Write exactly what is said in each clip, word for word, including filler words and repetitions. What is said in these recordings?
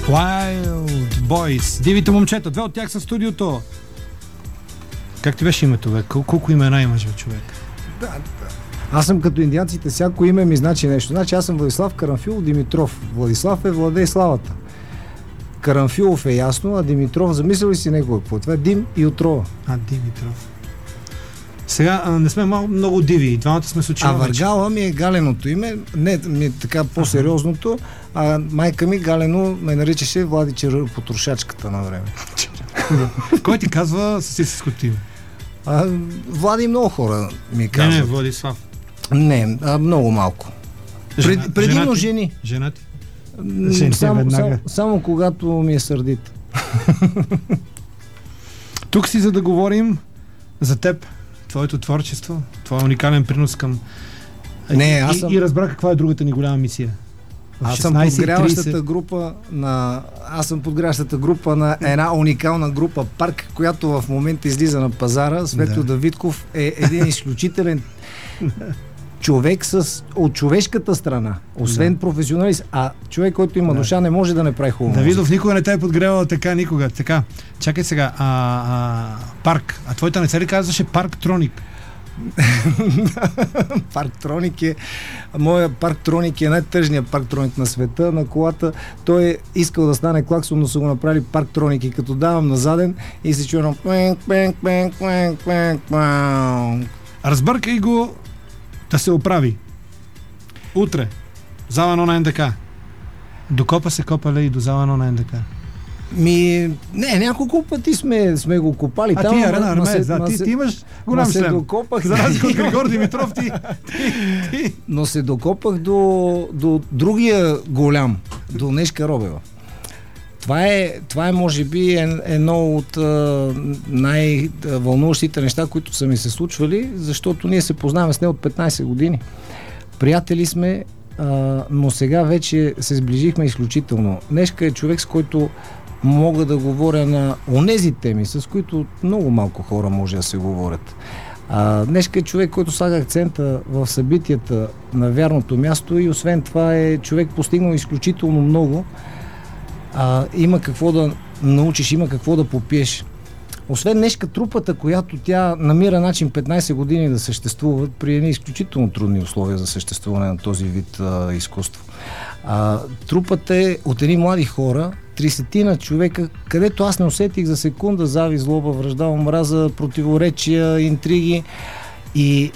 Wild Boys. Дивите момчета. Две от тях са в студиото. Как ти беше името, бе? Кол- колко имена имаш, бе, човек? Да, да. Аз съм като индианците, всяко име ми значи нещо. Значи аз съм Владислав Карамфилов Димитров. Владислав е владей славата. Карамфилов е ясно, а Димитров, замисля ли си него какво? Това е Дим и отрова. А, Димитров. Сега а, не сме малко много диви. Двамата сме с очила. А Въргала ми е галеното име, не ми е така по-сериозното, а майка ми Галено ме наричаше Влади Черър потрошачката на време. Кой ти казва със истинското име? А, Влади много хора ми казват. Не, не, Владислав. Не, а, много малко. Жена, Пред, предимно жена ти? жени. Жена ти? М, Жени само, веднага. само, само когато ми е сърдит. Тук си за да говорим за теб, твоето творчество, твой уникален принос към... Не, аз и, съм... и разбра каква е другата ни голяма мисия. В Аз съм шестнайсет и подгряващата трийсет група на... Аз съм подгряващата група на една уникална група Парк, която в момента излиза на пазара. Светло Да. Давидков е един изключителен човек с, от човешката страна, освен Да. професионалист, а човек, който има Да. душа, не може да не прави хубаво. Давидов никога не те е подгревал така, никога. Така, чакай сега. А, а, парк. А твоята не се ли казваше Парктроник? Парктроник е... Моя Парктроник е най-тъжният Парктроник на света. На колата той е искал да стане клаксон, но са го направили Парктроник и като давам на заден и се чувам пенк, пенк, пенк, пенк, пенк, пенк. Разбъркай го да се оправи. Утре. Зала едно на НДК. Докопа се копале и до зала едно на НДК. Ми, не, няколко пъти сме, сме го копали. А там, ти, ма- Арена ма се- Армеец, да, ма ти, се- ти имаш голям ма се шлем. докопах. За разлика от Григор Димитров, ти, ти, ти. Но се докопах до, до другия голям, до Нешка Робева. Това е, това е може би е- едно от а, най-вълнуващите неща, които са ми се случвали, защото ние се познаваме с нея от петнайсет години. Приятели сме, а, но сега вече се сближихме изключително. Нешка е човек, с който мога да говоря на онези теми, с които много малко хора може да се говорят. А, Днешка е човек, който слага акцента в събитията на вярното място и освен това е човек постигнал изключително много. А, има какво да научиш, има какво да попиеш. Освен Нешка, трупата, която тя намира начин петнайсет години да съществуват при едни изключително трудни условия за съществуване на този вид а, изкуство. А, трупата е от едни млади хора, трийсетина човека, където аз не усетих за секунда завист, злоба, вражда, омраза, противоречия, интриги и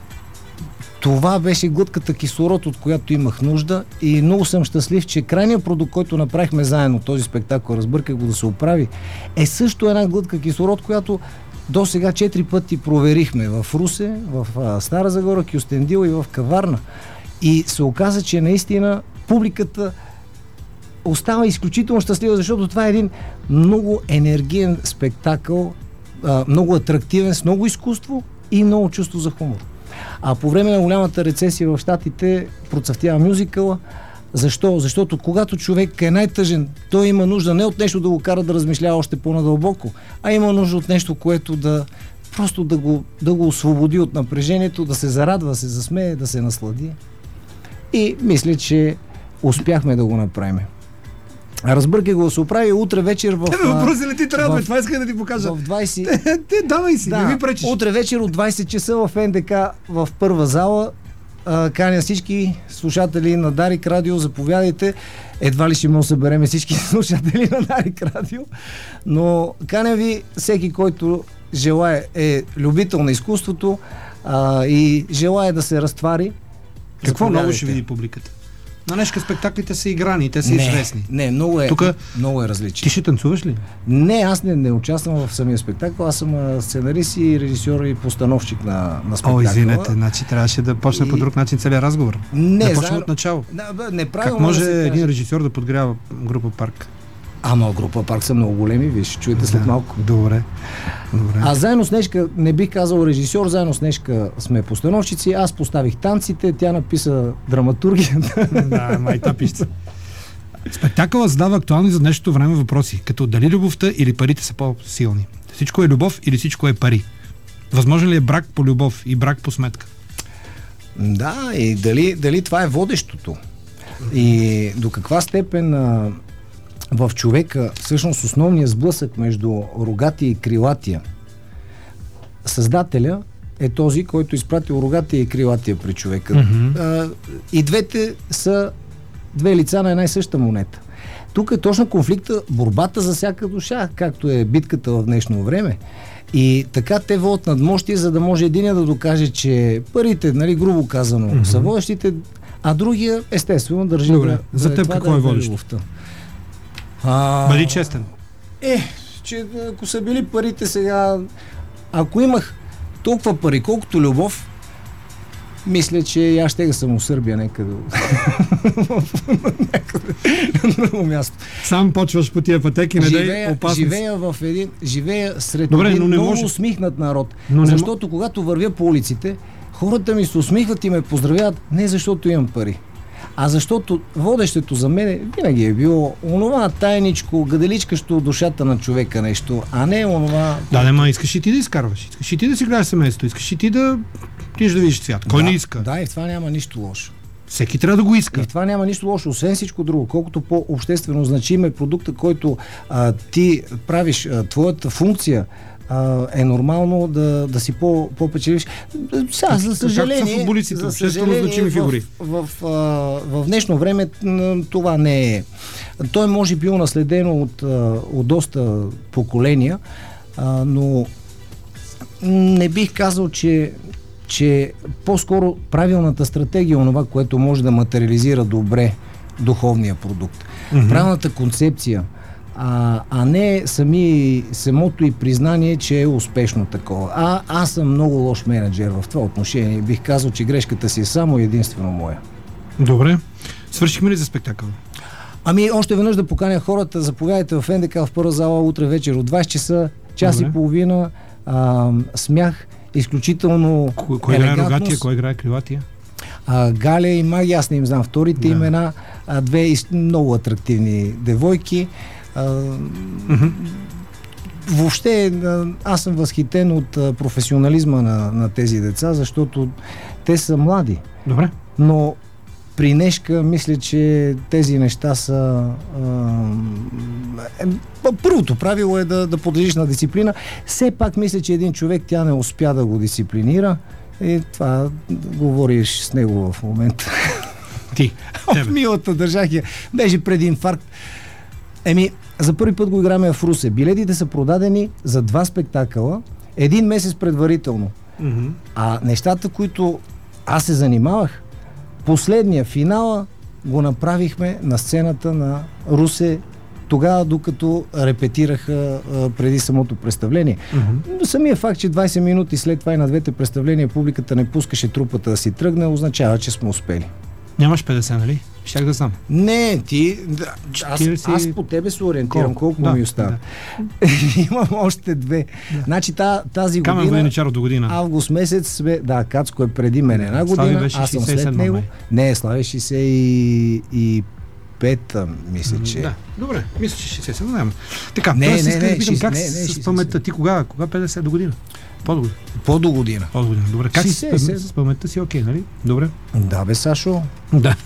това беше глътката кислород, от която имах нужда и много съм щастлив, че крайният продукт, който направихме заедно, този спектакъл, разбърках го да се оправи, е също една глътка кислород, която до сега четири пъти проверихме в Русе, в а, Стара Загора, Кюстендил и в Каварна. И се оказа, че наистина публиката остава изключително щастлива, защото това е един много енергиен спектакъл, а, много атрактивен, с много изкуство и много чувство за хумор. А по време на голямата рецесия в Щатите процъфтява мюзикъла. Защо? Защото когато човек е най-тъжен, той има нужда не от нещо да го кара да размишлява още по-надълбоко, а има нужда от нещо, което да просто да го, да го освободи от напрежението, да се зарадва, да се засмее, да се наслади. И мисля, че успяхме да го направим. Разбъркай го да се оправи утре вечер в... Тебе въпроси ли ти трябва, в- това иска да ти покажа. В двайсет... Те, давай си, Да, не ми пречиш. утре вечер от двайсет часа в НДК в първа зала. А, каня всички слушатели на Дарик Радио, заповядайте. Едва ли ще може да събереме всички слушатели на Дарик Радио, но каня ви всеки, който желае, е любител на изкуството а, и желае да се разтвари. Какво много заповядайте. ще види публиката? На Нешка спектаклите са играни, те са Не, известни. не, много е, Тука- много е Ти различен. ще танцуваш ли? Не, аз не, не участвам в самия спектакъл, аз съм а, сценарист и режисьор и постановщик на, на спектакъла. О, извинете, значи трябваше да почне И- по друг начин целият разговор. Не, да почнем заедно- от начало. Да, бе, неправилно Как може да се един каже. режисьор да подгрява група Парк? Ама група Парк са много големи, вие ще чуете след Да, малко. Добре. Добре. А заедно с Нешка, не бих казал режисьор, заедно с Нешка сме постановчици, аз поставих танците, тя написа драматургията. Да, май тапища. Спектакълът задава актуални за днешното време въпроси, като дали любовта или парите са по-силни. Всичко е любов или всичко е пари? Възможен ли е брак по любов и брак по сметка? Да, и дали, дали това е водещото? И до каква степен а, в човека всъщност основният сблъсък между рогатия и крилатия. Създателя е този, който изпратил рогатия и крилатия при човека. Mm-hmm. А, и двете са две лица на една и съща монета. Тук е точно конфликта, борбата за всяка душа, както е битката в днешно време. И така те водят надмощие, за да може единия да докаже, че парите, нали, грубо казано, mm-hmm. са водещите, а другия, естествено, държи. Добре. Да, за теб какво да е водещо? А... Бъди честен. Е, че ако са били парите сега, ако имах толкова пари, колкото любов, мисля, че аз ще съм у Сърбия някъде. някъде на друго място. Сам почваш по тия пътеки, не дай опасност. Живея в един, живея сред Добре, един много може... усмихнат народ. Но защото не... когато вървя по улиците, хората ми се усмихват и ме поздравяват не защото имам пари, а защото водещето за мен винаги е било онова тайничко, гаделичкащо душата на човека нещо, а не онова... Да, не, ма искаш и ти да изкарваш, искаш и ти да си гледаш семейството, искаш и ти да тиш да видиш свят. Кой да, не иска? Да, и в това няма нищо лошо. Всеки трябва да го иска. И в това няма нищо лошо, освен всичко друго. Колкото по-обществено значим е продукта, който а, ти правиш, а, твоята функция, Uh, е нормално да, да си по, по-печелиш. Сега, за съжаление, за съжаление в, в, в, в днешно време това не е. Той може би наследено от, от доста поколения, но не бих казал, че, че по-скоро правилната стратегия е онова, което може да материализира добре духовния продукт. Mm-hmm. Правилната концепция, А, а не сами, самото и признание, че е успешно такова. А аз съм много лош менеджер в това отношение. Бих казал, че грешката си е само единствено моя. Добре. Свършихме ли за спектакъл? Ами още веднъж да поканя хората, заповядайте в НДК в първа зала утре вечер от двайсет часа, час Добре. И половина, а, смях, изключително Ко, кой играе рогатия, кой играе крилатия? А, Галя и Маги, аз не им знам вторите да. имена, а, две много атрактивни девойки. Uh, mm-hmm. Въобще аз съм възхитен от професионализма на, на тези деца, защото те са млади. Добре. Но при Нешка мисля, че тези неща са... А, първото правило е да, да подлежиш на дисциплина. Все пак мисля, че един човек тя не успя да го дисциплинира и това говориш с него в момента. Ти. От милата държах я. Беше преди инфаркт. Еми, за първи път го играме в Русе. Билетите са продадени за два спектакъла, един месец предварително. Mm-hmm. А нещата, които аз се занимавах, последния финала го направихме на сцената на Русе, тогава докато репетираха а, преди самото представление. Mm-hmm. Самия факт, че двайсет минути след това и на двете представления публиката не пускаше трупата да си тръгне, означава, че сме успели. Нямаш петдесет, нали? Щях да знам. Не, ти... Да, аз, си... аз по тебе се ориентирам. Колко, колко да, ми остава? Да. Имам още две. Да. Значи тази година... Камен Войничаров до година. Август месец сме... Да, Кацко е преди мен една година. Аз съм след него. Не, Слави шейсет и пета, мисля, че... Да, добре. Мисля, че шейсет и седем, няма. Така, не, не, не, не, питам, как не, не, с паметта? Ти кога? Кога петдесет до година? По-до година. По-до година. По-до година. Добре. Как си с паметта си? Окей, нали? Добре. Да, бе, Сашо. Да.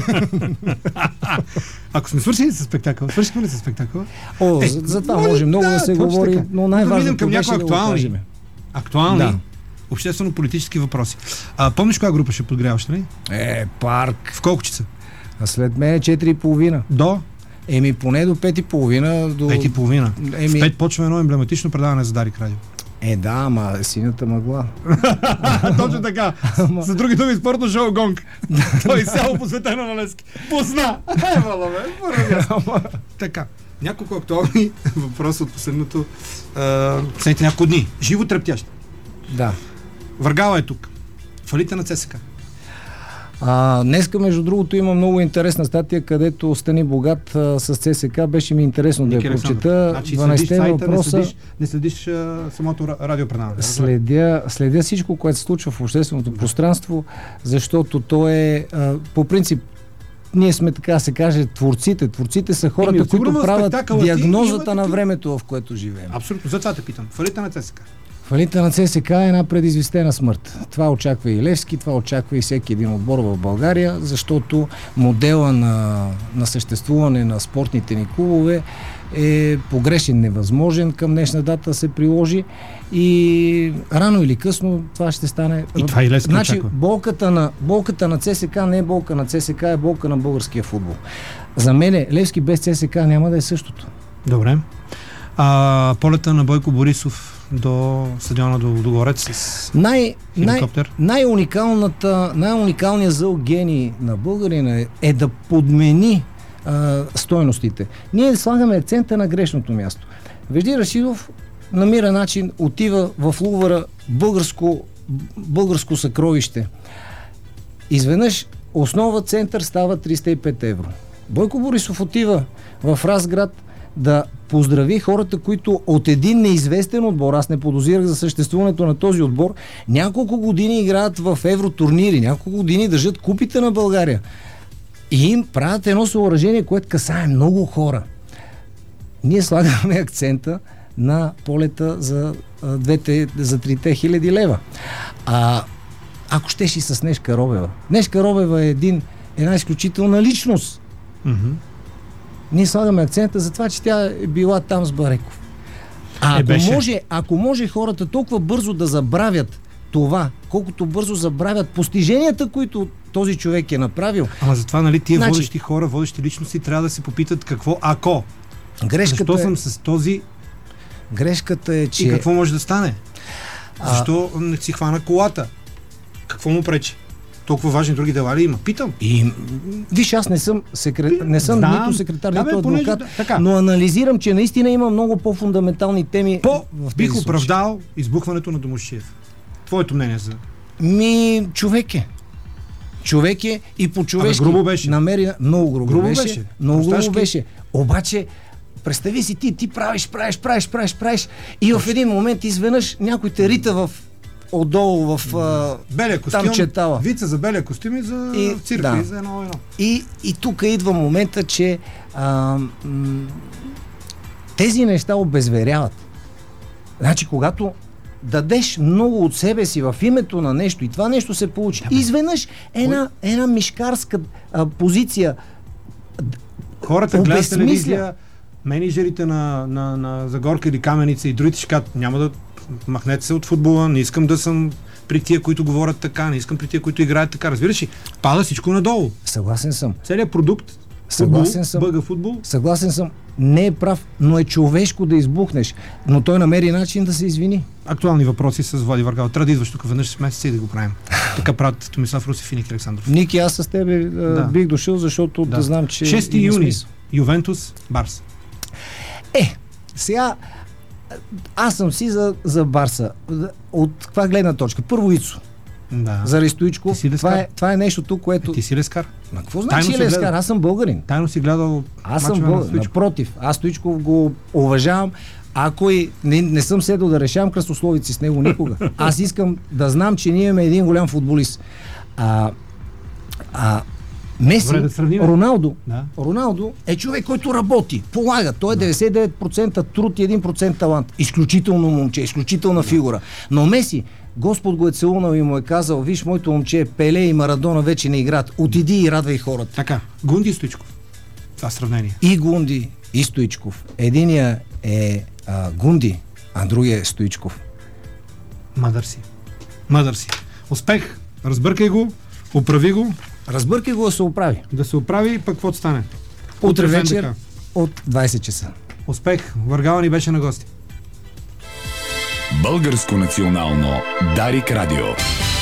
Ако сме свършили с спектакъл, свършихме ли с спектакъл? О, е, за, за това може много да, да се говори, така. Но най-важното към беше да актуални, го актуални да. обществено-политически въпроси. А, помниш коя група ще подгряваш, нали? Е, парк. В колко часа? А след мен е четири и половина. До? Еми, поне до пет и половина. До... пет и половина. Еми... В пет почва едно емблематично предаване за Дарик Радио. Е, да, ама синята мъгла. Точно така. За други думи, спортно шоу Гонг. Той изцяло посветено на Лески. Позна! Е, вала, бе. Така. Няколко актуални въпроса от последното последните няколко дни. Живо трептящ. Да. Въргала е тук. Фалита на ЦСКА. А, днеска, между другото, има много интересна статия, където Стани Богат а, с ЦСКА. Беше ми интересно Ники да я прочета. Значи, дванайсет въпроса. Не следиш, не следиш а, самото радиопредаване. Следя, следя всичко, което се случва в общественото да. пространство, защото то е а, по принцип ние сме, така да се каже, творците. Творците са хората, Еми, които правят диагнозата на времето, в което живеем. Абсолютно. Затова те питам. Фалита на ЦСКА. Фалита на ЦСКА е една предизвестена смърт. Това очаква и Левски, това очаква и всеки един отбор в България, защото модела на, на съществуване на спортните ни клубове е погрешен, невъзможен към днешна дата да се приложи и рано или късно това ще стане. И това и Левски значи, очаква. болката на, болката на ЦСКА не е болка на ЦСКА, е болка на българския футбол. За мен Левски без ЦСКА няма да е същото. Добре. А, полета на Бойко Борисов до стадиона до Догорец с най, най, хеликоптер? най-уникалната, най-уникалният зъл гений на българина е, е да подмени а, стойностите. Ние слагаме акцента на грешното място. Вежди Рашидов намира начин, отива в Лувъра, българско, българско съкровище. Изведнъж основа център става триста и пет евро. Бойко Борисов отива в Разград да поздрави хората, които от един неизвестен отбор, аз не подозирах за съществуването на този отбор, няколко години играят в евротурнири, няколко години държат купите на България. И им правят едно съоръжение, което касае много хора. Ние слагаме акцента на полета за, двете, за трите хиляди лева. А ако щеш и с Нешка Робева. Нешка Робева е един, една изключителна личност. Mm-hmm. Ние слагаме акцента за това, че тя е била там с Бареков. А е, ако, беше. може, ако може хората толкова бързо да забравят това, колкото бързо забравят постиженията, които този човек е направил. Ама затова, нали, тия Значи, водещи хора, водещи личности трябва да се попитат какво ако. Грешката Защо е, съм с този грешката е, че... и какво може да стане? А... Защо не си хвана колата? Какво му пречи? Толкова важни други дела ли има? Питам. И, виж, аз не съм, секре... не съм Да, нито секретар, да, нито бе, понеже адвокат, да, така. но анализирам, че наистина има много по-фундаментални теми По в тези бих случаи. оправдал избухването на Домушиев. Твоето мнение за... Ми, човек е. Човек е и по човешки Абе, грубо беше. намери... Много грубо, Грубо беше. беше. Много грубо Просташки. беше. Обаче, представи си ти, ти правиш, правиш, правиш, правиш, правиш и в един момент изведнъж някой те рита в отдолу в а, белия костюм, там четала. вица за белия костюм и за И- цирка, да. и за едно едно. И, и тук идва момента, че а, м- тези неща обезверяват. Значи, когато дадеш много от себе си в името на нещо и това нещо се получи, Да, бе. изведнъж една, една мишкарска а, позиция. Хората гледат Обезсмисля. телевизия, менеджерите на, на, на Загорка или Каменица и другите ще кажат, няма да махнете се от футбола, не искам да съм при тия, които говорят така, не искам при тия, които играят така. Разбираш ли? Пада всичко надолу. Съгласен съм. Целият продукт, футбол, Съгласен съм. бъга футбол, Съгласен съм. Не е прав, но е човешко да избухнеш. Но той намери начин да се извини. актуални въпроси с Влади Варгал. Трябва да идваш тук веднъж с месеца и да го правим. Така правят Томислав Русев и Ники Александров. Ники, аз с тебе а, Да. бих дошъл, защото да, Да. знам, че... шести има юни. смисъл. Ювентус, Барс. Е, сега аз съм си за, за Барса. От каква гледна точка? Първо Ицо. Да. Заради Стоичко. Ти си лескар. Това е, това е нещото, което... Е, ти си лескар. Ма какво Тайно значи си лескар? гледал. Аз съм българин. Тайно си гледал Аз съм мачове на българин. Стоичко. Напротив, аз Стоичко го уважавам. Ако и не, не съм седал да решавам кръстословици с него никога. Аз искам да знам, че ние имаме един голям футболист. А, а Меси, Добре, да сравним. Роналдо, Да. Роналдо е човек, който работи, полага. Той е деветдесет и девет процента труд и един процент талант. Изключително момче, изключителна фигура. Но Меси, Господ го е целунал и му е казал, виж, моето момче, Пеле и Марадона вече не играят. Отиди и радвай хората. Така, Гунди и Стоичков. Това сравнение. И Гунди, и Стоичков. Единия е а, Гунди, а другия е Стоичков. Мъдър си. Мъдър си. Успех. Разбъркай го, оправи го, Разбъркай го да се оправи. да се оправи и пък какво стане. Утре в вечер НДК. от двайсет часа. Успех. Варгала ни беше на гости. Българско национално Дарик Радио.